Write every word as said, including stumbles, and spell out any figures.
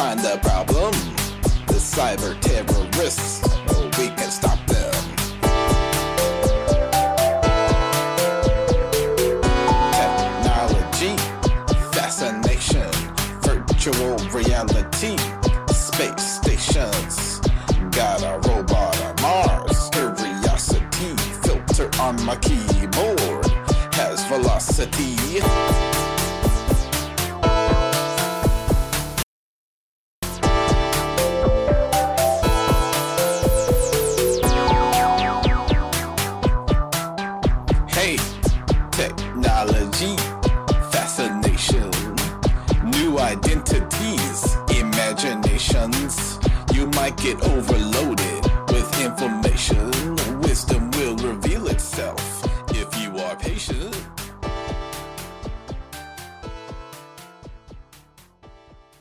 find the problem. The cyber terrorists, oh, we can stop them. Technology, fascination, virtual reality, space stations. Got a robot on Mars, curiosity, filter on my keyboard, has velocity. Hey, technology, fascination, new identities, imaginations. You might get overloaded with information. Wisdom will reveal itself.